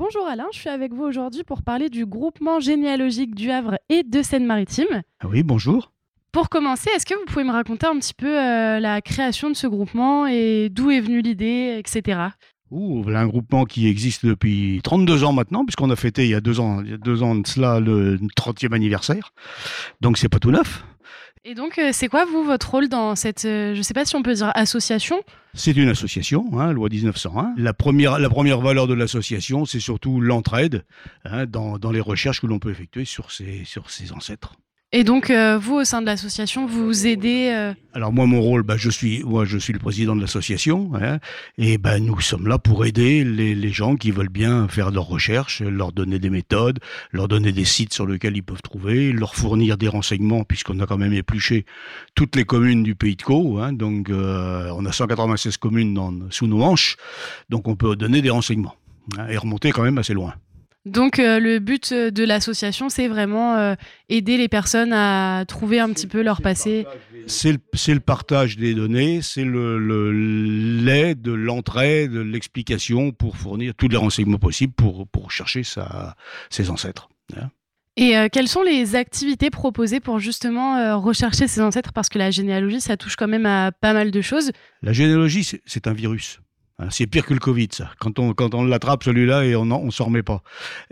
Bonjour Alain, je suis avec vous aujourd'hui pour parler du groupement généalogique du Havre et de Seine-Maritime. Ah oui, bonjour. Pour commencer, est-ce que vous pouvez me raconter un petit peu la création de ce groupement et d'où est venue l'idée, etc. Voilà un groupement qui existe depuis 32 ans maintenant, puisqu'on a fêté il y a deux ans de cela le 30e anniversaire. Donc c'est pas tout neuf. Et donc, c'est quoi, vous, votre rôle dans cette, je sais pas si on peut dire association? C'est une association, loi 1901. La première valeur de l'association, c'est surtout l'entraide dans les recherches que l'on peut effectuer sur ses ancêtres. Et donc, vous, au sein de l'association, vous aidez... Alors moi, mon rôle, je suis le président de l'association, et nous sommes là pour aider les gens qui veulent bien faire leurs recherches, leur donner des méthodes, leur donner des sites sur lesquels ils peuvent trouver, leur fournir des renseignements, puisqu'on a quand même épluché toutes les communes du Pays de Caux, donc on a 196 communes sous nos manches, donc on peut donner des renseignements, et remonter quand même assez loin. Donc, le but de l'association, c'est vraiment aider les personnes à trouver un petit peu leur passé. C'est le partage des données, c'est l'aide, l'entraide, l'explication pour fournir tous les renseignements possibles pour chercher ses ancêtres. Et quelles sont les activités proposées pour justement rechercher ses ancêtres? Parce que la généalogie, ça touche quand même à pas mal de choses. La généalogie, c'est un virus. C'est pire que le Covid, ça. Quand on l'attrape, celui-là, et on s'en remet pas.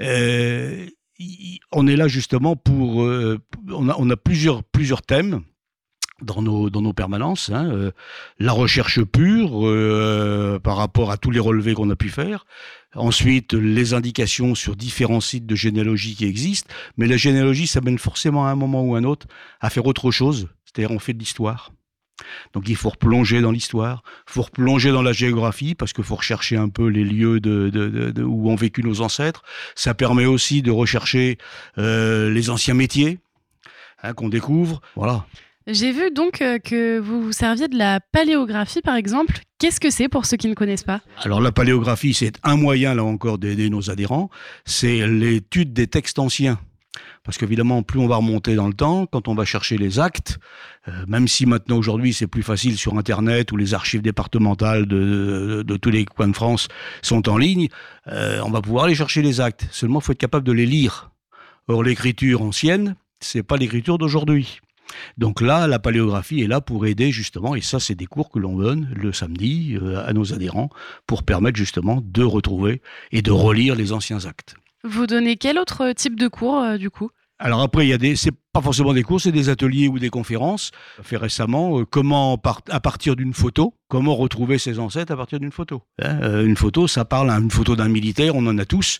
On est là justement pour... on a plusieurs thèmes dans nos permanences. La recherche pure par rapport à tous les relevés qu'on a pu faire. Ensuite, les indications sur différents sites de généalogie qui existent. Mais la généalogie, ça mène forcément à un moment ou à un autre à faire autre chose. C'est-à-dire, on fait de l'histoire. Donc il faut replonger dans l'histoire, il faut replonger dans la géographie, parce qu'il faut rechercher un peu les lieux où ont vécu nos ancêtres. Ça permet aussi de rechercher les anciens métiers qu'on découvre. Voilà. J'ai vu donc que vous vous serviez de la paléographie, par exemple. Qu'est-ce que c'est pour ceux qui ne connaissent pas? Alors la paléographie, c'est un moyen, là encore, d'aider nos adhérents. C'est l'étude des textes anciens. Parce qu'évidemment, plus on va remonter dans le temps, quand on va chercher les actes, même si maintenant, aujourd'hui, c'est plus facile sur Internet, où les archives départementales de tous les coins de France sont en ligne, on va pouvoir aller chercher les actes. Seulement, il faut être capable de les lire. Or, l'écriture ancienne, c'est pas l'écriture d'aujourd'hui. Donc là, la paléographie est là pour aider justement, et ça, c'est des cours que l'on donne le samedi à nos adhérents, pour permettre justement de retrouver et de relire les anciens actes. Vous donnez quel autre type de cours, du coup? Alors après, c'est pas forcément des cours, c'est des ateliers ou des conférences. Fait récemment, à partir d'une photo, comment retrouver ses ancêtres à partir d'une photo. Une photo, ça parle, une photo d'un militaire, on en a tous.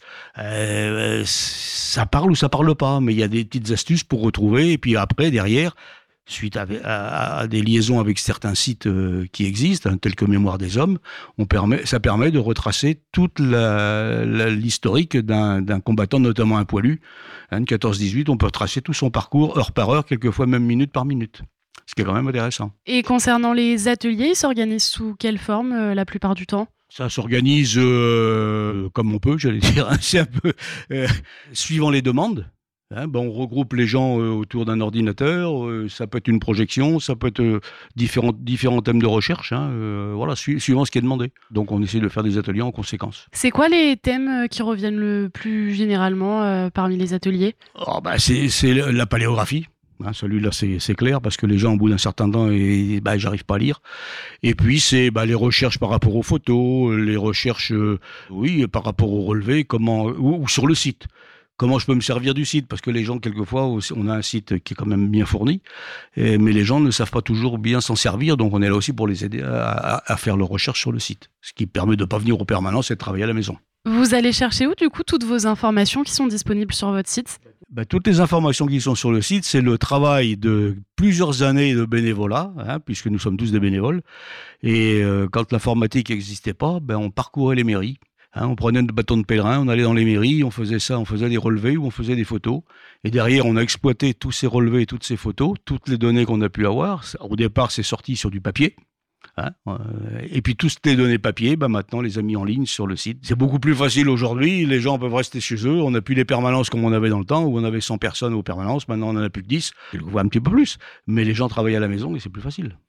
Ça parle ou ça parle pas, mais il y a des petites astuces pour retrouver. Et puis après, derrière, suite à des liaisons avec certains sites qui existent, tels que Mémoire des Hommes, ça permet de retracer toute l'historique d'un combattant, notamment un poilu, de 14-18. On peut retracer tout son parcours, heure par heure, quelquefois même minute par minute. Ce qui est quand même intéressant. Et concernant les ateliers, ils s'organisent sous quelle forme la plupart du temps? Ça s'organise comme on peut, j'allais dire. C'est un peu suivant les demandes. On regroupe les gens autour d'un ordinateur, ça peut être une projection, ça peut être différents thèmes de recherche, suivant ce qui est demandé. Donc on essaie de faire des ateliers en conséquence. C'est quoi les thèmes qui reviennent le plus généralement parmi les ateliers? C'est la paléographie. Celui-là, c'est clair, parce que les gens, au bout d'un certain temps, j'arrive pas à lire. Et puis, c'est les recherches par rapport aux photos, les recherches, par rapport aux relevés, ou sur le site. Comment je peux me servir du site? Parce que les gens, quelquefois, on a un site qui est quand même bien fourni, mais les gens ne savent pas toujours bien s'en servir, donc on est là aussi pour les aider à faire leurs recherches sur le site. Ce qui permet de ne pas venir aux permanences et de travailler à la maison. Vous allez chercher où, du coup, toutes vos informations qui sont disponibles sur votre site? Toutes les informations qui sont sur le site, c'est le travail de plusieurs années de bénévolat, puisque nous sommes tous des bénévoles. Et quand l'informatique n'existait pas, on parcourait les mairies. On prenait notre bâton de pèlerin, on allait dans les mairies, on faisait des relevés ou on faisait des photos. Et derrière, on a exploité tous ces relevés et toutes ces photos, toutes les données qu'on a pu avoir. Au départ, c'est sorti sur du papier. Et puis toutes les données papier, maintenant, on les a mis en ligne sur le site. C'est beaucoup plus facile aujourd'hui, les gens peuvent rester chez eux, on n'a plus les permanences comme on avait dans le temps, où on avait 100 personnes aux permanences, maintenant on en a plus que 10, on voit un petit peu plus. Mais les gens travaillent à la maison et c'est plus facile.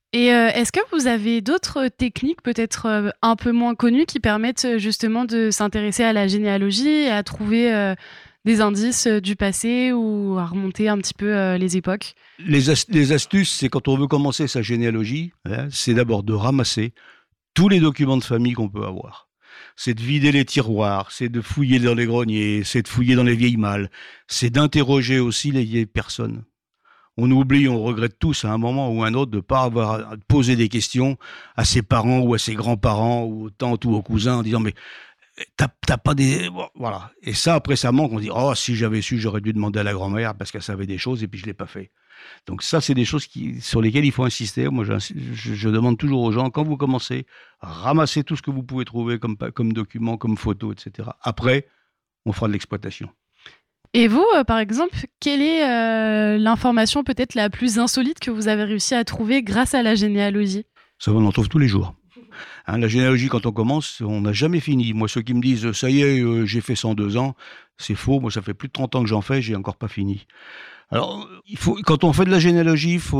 Et est-ce que vous avez d'autres techniques peut-être un peu moins connues qui permettent justement de s'intéresser à la généalogie et à trouver des indices du passé ou à remonter un petit peu les époques? Les astuces, c'est quand on veut commencer sa généalogie, hein, c'est d'abord de ramasser tous les documents de famille qu'on peut avoir. C'est de vider les tiroirs, c'est de fouiller dans les greniers, c'est de fouiller dans les vieilles malles, c'est d'interroger aussi les vieilles personnes. On oublie, on regrette tous à un moment ou un autre de ne pas avoir posé des questions à ses parents ou à ses grands-parents ou aux tantes ou aux cousins en disant mais t'as pas des... Voilà. Et ça, après, ça manque. On dit, oh, si j'avais su, j'aurais dû demander à la grand-mère parce qu'elle savait des choses et puis je l'ai pas fait. Donc ça, c'est des choses sur lesquelles il faut insister. Moi, je demande toujours aux gens, quand vous commencez, ramassez tout ce que vous pouvez trouver comme document, comme photo, etc. Après, on fera de l'exploitation. Et vous, par exemple, quelle est l'information peut-être la plus insolite que vous avez réussi à trouver grâce à la généalogie? Ça, on en trouve tous les jours. Hein, la généalogie, quand on commence, on n'a jamais fini. Moi, ceux qui me disent, ça y est, j'ai fait 102 ans, c'est faux. Moi, ça fait plus de 30 ans que j'en fais, j'ai encore pas fini. Alors, quand on fait de la généalogie, faut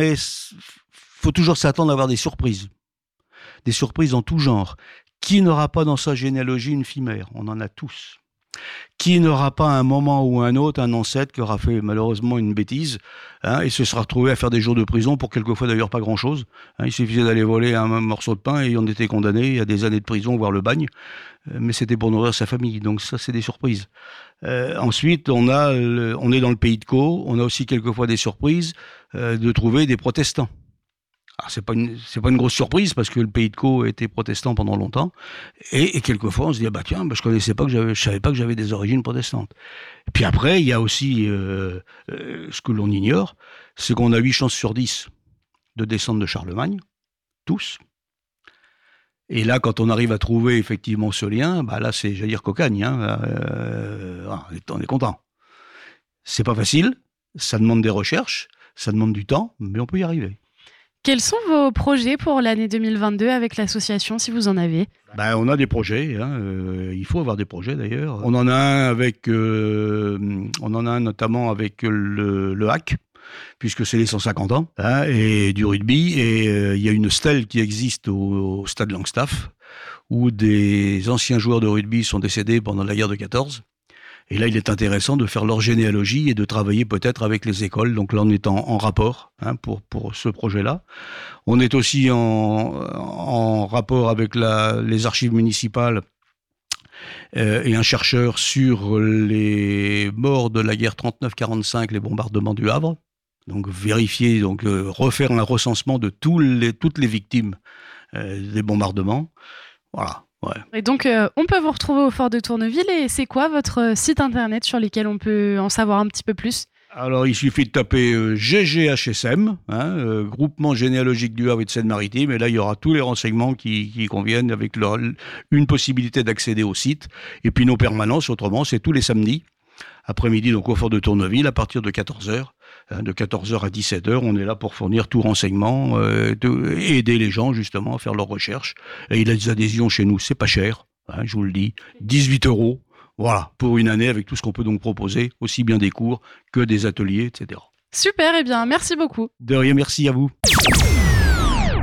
toujours s'attendre à avoir des surprises. Des surprises en tout genre. Qui n'aura pas dans sa généalogie une fille mère? On en a tous. Qui n'aura pas à un moment ou un autre un ancêtre qui aura fait malheureusement une bêtise, hein, et se sera retrouvé à faire des jours de prison pour quelquefois d'ailleurs pas grand-chose. Hein, il suffisait d'aller voler un morceau de pain et on était condamné à des années de prison, voire le bagne. Mais c'était pour nourrir sa famille. Donc ça, c'est des surprises. Ensuite, on est dans le pays de Caux. On a aussi quelquefois des surprises de trouver des protestants. Alors, c'est pas une grosse surprise parce que le pays de Caux était protestant pendant longtemps. Et quelquefois, on se dit, ah bah tiens, je savais pas que j'avais des origines protestantes. Et puis après, il y a aussi, ce que l'on ignore, c'est qu'on a 8 chances sur 10 de descendre de Charlemagne. Tous. Et là, quand on arrive à trouver effectivement ce lien, bah là, c'est, j'allais dire, cocagne, hein. On est content. C'est pas facile. Ça demande des recherches. Ça demande du temps, mais on peut y arriver. Quels sont vos projets pour l'année 2022 avec l'association, si vous en avez? On a des projets, hein, il faut avoir des projets d'ailleurs. On en a un notamment avec le HAC, puisque c'est les 150 ans, hein, et du rugby. Et il y a une stèle qui existe au stade Langstaff, où des anciens joueurs de rugby sont décédés pendant la guerre de 14. Et là, il est intéressant de faire leur généalogie et de travailler peut-être avec les écoles. Donc là, on est en rapport, hein, pour ce projet-là. On est aussi en rapport avec les archives municipales et un chercheur sur les morts de la guerre 39-45, les bombardements du Havre. Donc vérifier, refaire un recensement de toutes les victimes des bombardements. Voilà. Ouais. Et donc, on peut vous retrouver au Fort de Tourneville. Et c'est quoi votre site internet sur lequel on peut en savoir un petit peu plus? Alors, il suffit de taper GGHSM, hein, Groupement Généalogique du Havre et de Seine-Maritime, et là, il y aura tous les renseignements qui conviennent avec une possibilité d'accéder au site. Et puis, nos permanences, autrement, c'est tous les samedis, après-midi, donc au Fort de Tourneville, à partir de 14h. De 14h à 17h, on est là pour fournir tout renseignement, et aider les gens justement à faire leurs recherches. Et il y a des adhésions chez nous, c'est pas cher, hein, je vous le dis, 18 €, voilà, pour une année avec tout ce qu'on peut donc proposer, aussi bien des cours que des ateliers, etc. Super, eh bien, merci beaucoup. De rien, merci à vous.